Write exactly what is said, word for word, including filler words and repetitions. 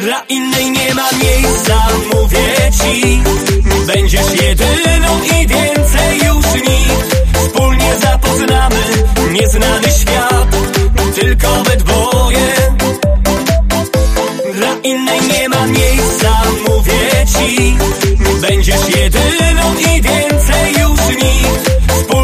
Dla innej nie ma miejsca, mówię ci. Będziesz jedyną i więcej już nikt. Wspólnie zapoznamy nieznany świat, tylko we dwoje. Dla innej nie ma miejsca, mówię ci. Będziesz jedyną